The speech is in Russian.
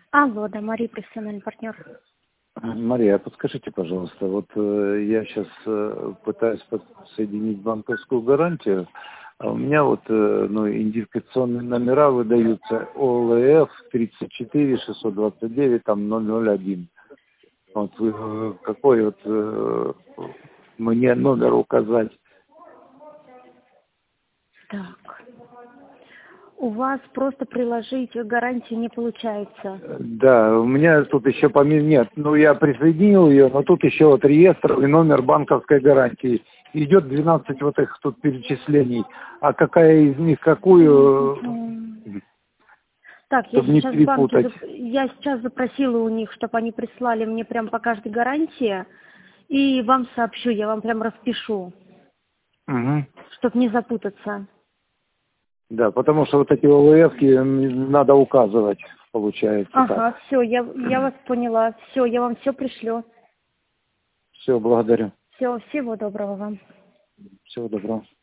Алло, да, Мария, профессиональный партнер. Мария, подскажите, пожалуйста, вот я сейчас пытаюсь подсоединить банковскую гарантию, а у меня вот идентификационные номера выдаются ОЛФ 34 629 там 001. Вот какой вот мне номер указать? Так. У вас просто приложить гарантию не получается. Да, у меня тут еще помимо нет. Ну, я присоединил ее, но тут еще вот реестр и номер банковской гарантии. Идет 12 вот их тут перечислений. А какая из них какую? Так, я Чтобы не сейчас в банке, перепутать. я сейчас запросила у них, чтобы они прислали мне прям по каждой гарантии. И вам сообщу, я вам прям распишу, Угу. чтобы не запутаться. Да, потому что вот эти ОЛФ-ки надо указывать, получается. Ага, Так. все, я вас поняла. Все, я вам все пришлю. Все, благодарю. Все, всего доброго вам. Всего доброго.